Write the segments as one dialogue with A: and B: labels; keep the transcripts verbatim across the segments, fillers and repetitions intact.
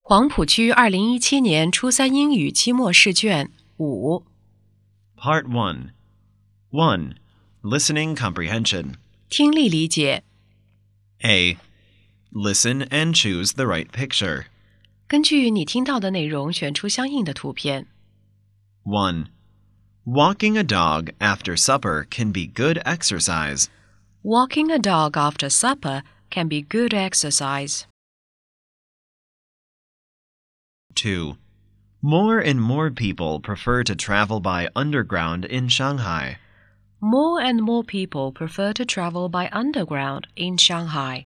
A: 黄浦区二零一七年初三英语期末试卷五
B: Part one. one. Listening comprehension.
A: 听力理解
B: A. Listen and choose the right picture.
A: 根据你听到的内容选出相应的图片
B: one. Walking a dog after supper can be good exercise.
A: Walking a dog after supper can be good exercise.
B: two. More and more people prefer to travel by underground in Shanghai.
A: More and more people prefer to travel by underground in Shanghai.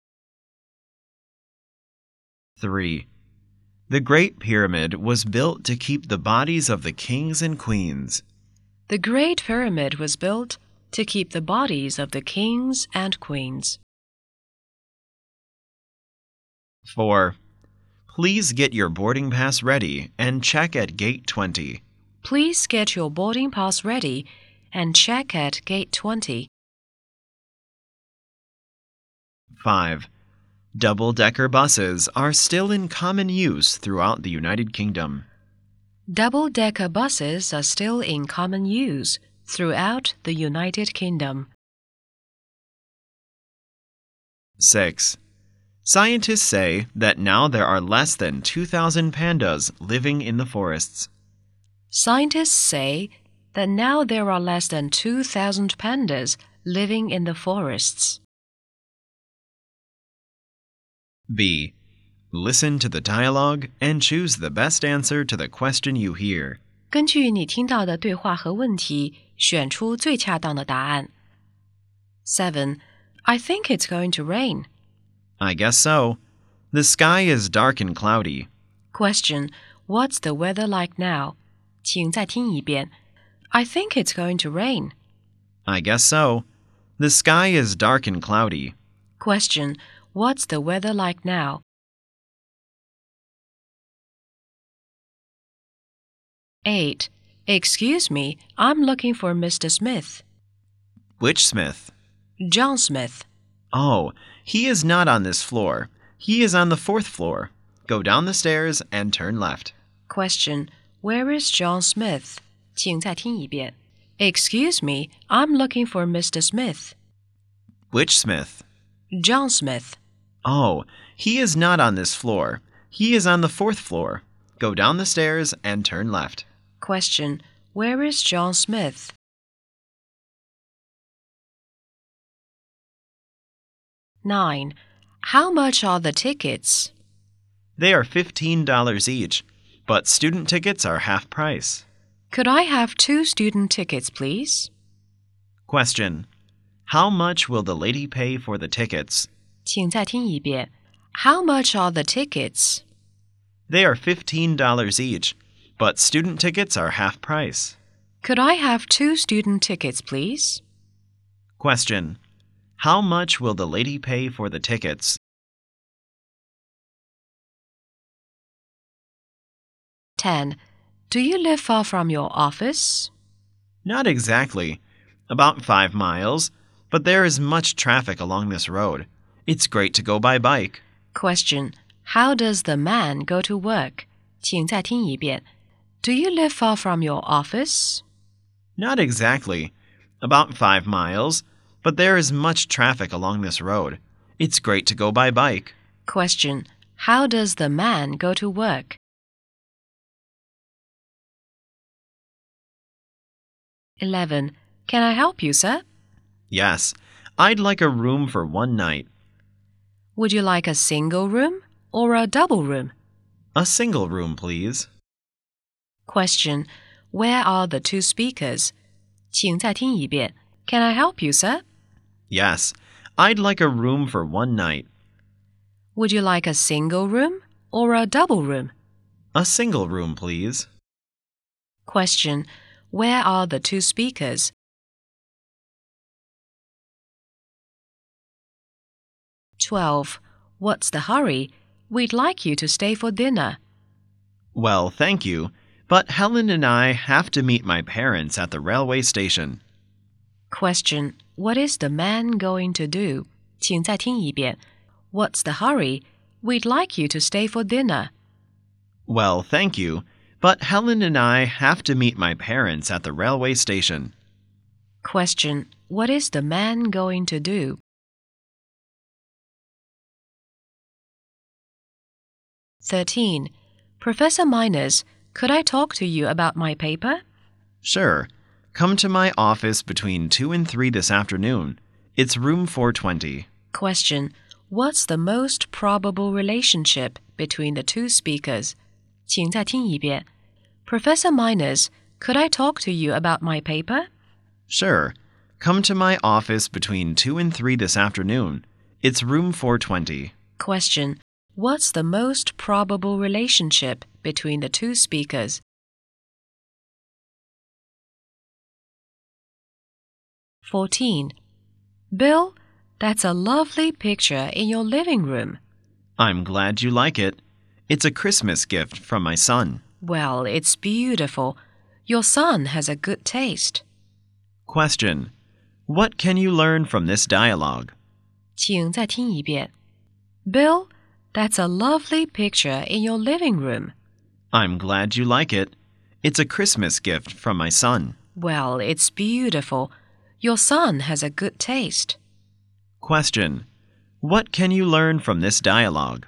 B: three. The Great Pyramid was built to keep the bodies of the kings and queens.
A: The Great Pyramid was built to keep the bodies of the kings and queens.
B: four. Please get your boarding pass ready and check at gate twenty.
A: Please get your boarding pass ready and check at gate twenty.
B: five. Double-decker buses are still in common use throughout the United Kingdom.
A: Double-decker buses are still in common use throughout the United Kingdom.
B: six. Scientists say that now there are less than two thousand pandas living in the forests.
A: Scientists say that now there are less than two thousand pandas living in the forests.
B: B. Listen to the dialogue and choose the best answer to the question you hear.
A: 根据你听到的对话和问题，选出最恰当的答案。seven. I think it's going to rain.
B: I guess so. The sky is dark and cloudy.
A: Question. What's the weather like now? 请再听一遍。I think it's going to rain.
B: I guess so. The sky is dark and cloudy.
A: Question. What's the weather like now? eight. Excuse me, I'm looking for Mister Smith.
B: Which Smith?
A: John Smith.
B: Oh, he is not on this floor. He is on the fourth floor. Go down the stairs and turn left.
A: Question. Where is John Smith? 请再听一遍。Excuse me, I'm looking for Mister Smith.
B: Which Smith?
A: John Smith.
B: Oh, he is not on this floor. He is on the fourth floor. Go down the stairs and turn left.
A: Question. Where is John Smith? nine. How much are the tickets?
B: They are fifteen dollars each, but student tickets are half price.
A: Could I have two student tickets, please?
B: Question. How much will the lady pay for the tickets?
A: 请再听一遍。How much are the tickets?
B: They are fifteen dollars each, but student tickets are half price.
A: Could I have two student tickets, please?
B: Question. How much will the lady pay for the tickets?
A: ten. Do you live far from your office?
B: Not exactly. About five miles, but there is much traffic along this road. It's great to go by bike.
A: Question. How does the man go to work? 请再听一遍。Do you live far from your office?
B: Not exactly. About five miles, but there is much traffic along this road. It's great to go by bike.
A: Question. How does the man go to work? eleven. Can I help you, sir?
B: Yes, I'd like a room for one night.
A: Would you like a single room or a double room?
B: A single room, please.
A: Question. Where are the two speakers? 请再听一遍。Can I help you, sir?
B: Yes, I'd like a room for one night.
A: Would you like a single room or a double room?
B: A single room, please.
A: Question. Where are the two speakers? twelve. What's the hurry? We'd like you to stay for dinner.
B: Well, thank you, but Helen and I have to meet my parents at the railway station.
A: Question. What is the man going to do? 请再听一遍。What's the hurry? We'd like you to stay for dinner.
B: Well, thank you, but Helen and I have to meet my parents at the railway station.
A: Question. What is the man going to do? thirteen. Professor Minus, could I talk to you about my paper?
B: Sure. Come to my office between two and three this afternoon. It's room four twenty.
A: Question. What's the most probable relationship between the two speakers? 请再听一遍. Professor Minus, could I talk to you about my paper?
B: Sure. Come to my office between two and three this afternoon. It's room four twenty.
A: Question. What's the most probable relationship between the two speakers? fourteen. Bill, that's a lovely picture in your living room.
B: I'm glad you like it. It's a Christmas gift from my son.
A: Well, it's beautiful. Your son has a good taste.
B: Question. What can you learn from this dialogue?
A: 请再听一遍. Bill, that's a lovely picture in your living room.
B: I'm glad you like it. It's a Christmas gift from my son.
A: Well, it's beautiful. Your son has a good taste.
B: Question. What can you learn from this dialogue?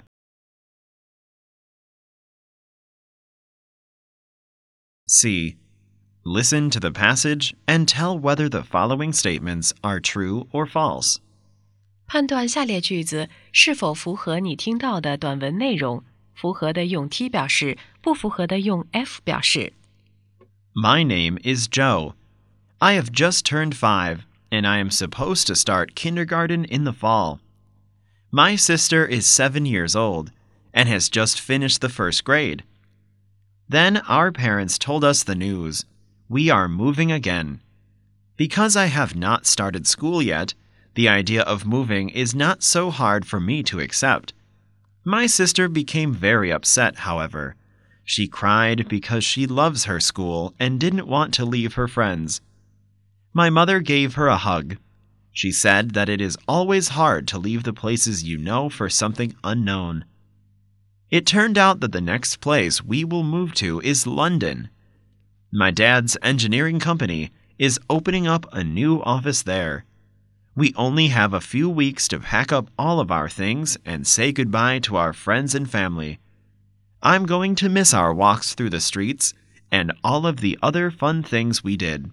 B: C. Listen to the passage and tell whether the following statements are true or false.
A: 判断下列句子是否符合你听到的短文内容，符合的用 T 表示，不符合的用 F 表示。
B: My name is Joe. I have just turned five, and I am supposed to start kindergarten in the fall. My sister is seven years old and has just finished the first grade. Then our parents told us the news. We are moving again. Because I have not started school yet, the idea of moving is not so hard for me to accept. My sister became very upset, however. She cried because she loves her school and didn't want to leave her friends. My mother gave her a hug. She said that it is always hard to leave the places you know for something unknown. It turned out that the next place we will move to is London. My dad's engineering company is opening up a new office there. We only have a few weeks to pack up all of our things and say goodbye to our friends and family. I'm going to miss our walks through the streets and all of the other fun things we did.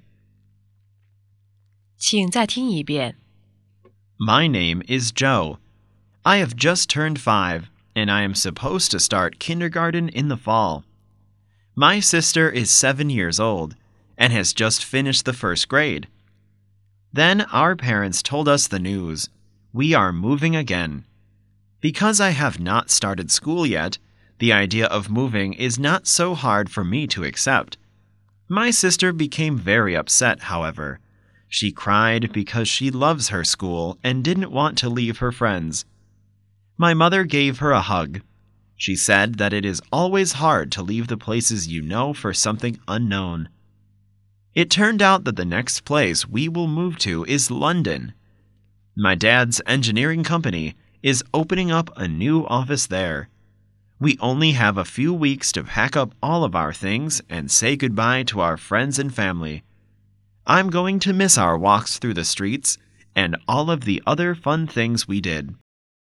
A: 请再听一遍.
B: My name is Joe. I have just turned five, and I am supposed to start kindergarten in the fall. My sister is seven years old and has just finished the first grade. Then our parents told us the news. We are moving again. Because I have not started school yet, the idea of moving is not so hard for me to accept. My sister became very upset, however. She cried because she loves her school and didn't want to leave her friends. My mother gave her a hug. She said that it is always hard to leave the places you know for something unknown. It turned out that the next place we will move to is London. My dad's engineering company is opening up a new office there. We only have a few weeks to pack up all of our things and say goodbye to our friends and family. I'm going to miss our walks through the streets and all of the other fun things we did.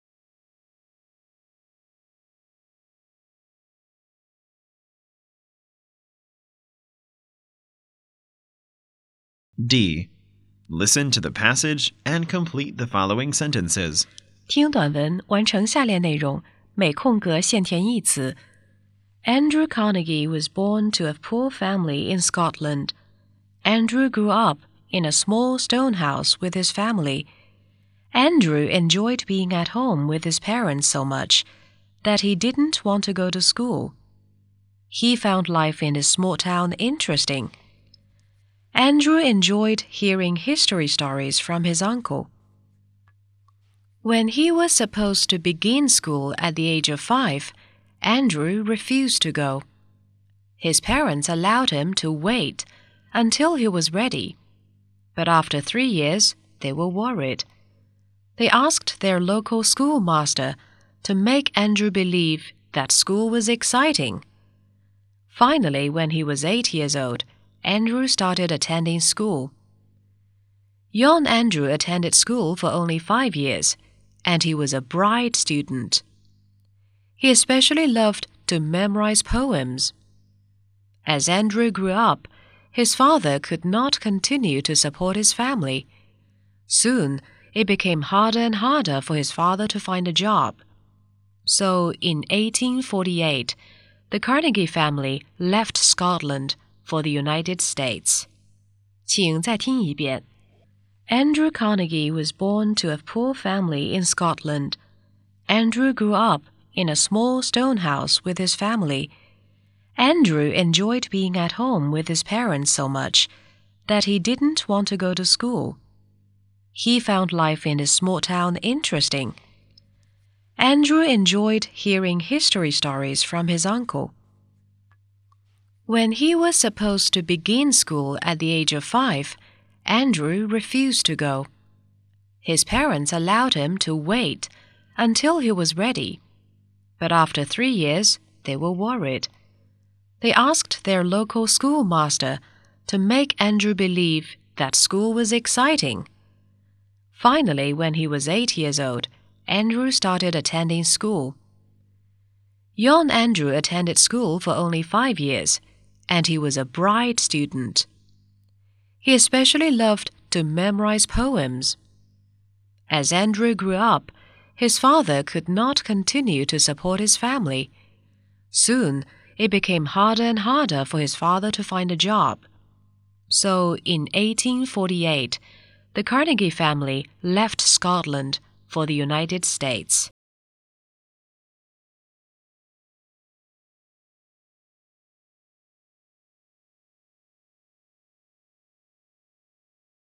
B: D. Listen to the passage and complete the following sentences.
A: 听短文，完成下列内容，每空格现填一词。Andrew Carnegie was born to a poor family in Scotland. Andrew grew up in a small stone house with his family. Andrew enjoyed being at home with his parents so much that he didn't want to go to school. He found life in his small town interesting. Andrew enjoyed hearing history stories from his uncle. When he was supposed to begin school at the age of five, Andrew refused to go. His parents allowed him to wait until he was ready. But after three years, they were worried. They asked their local schoolmaster to make Andrew believe that school was exciting Finally, when he was eight years old, Andrew started attending school. Young Andrew attended school for only five years, and he was a bright student. He especially loved to memorize poems. As Andrew grew up, his father could not continue to support his family. Soon, it became harder and harder for his father to find a job. So, in eighteen forty-eight, the Carnegie family left Scotland for the United States. 请再听一遍. Andrew Carnegie was born to a poor family in Scotland. Andrew grew up in a small stone house with his family. Andrew enjoyed being at home with his parents so much that he didn't want to go to school. He found life in his small town interesting. Andrew enjoyed hearing history stories from his uncle. When he was supposed to begin school at the age of five, Andrew refused to go. His parents allowed him to wait until he was ready. But after three years, they were worried. They asked their local schoolmaster to make Andrew believe that school was exciting. Finally, when he was eight years old, Andrew started attending school. Young Andrew attended school for only five years, and he was a bright student. He especially loved to memorize poems. As Andrew grew up, his father could not continue to support his family. Soon, it became harder and harder for his father to find a job. So, in eighteen forty-eight, the Carnegie family left Scotland for the United States.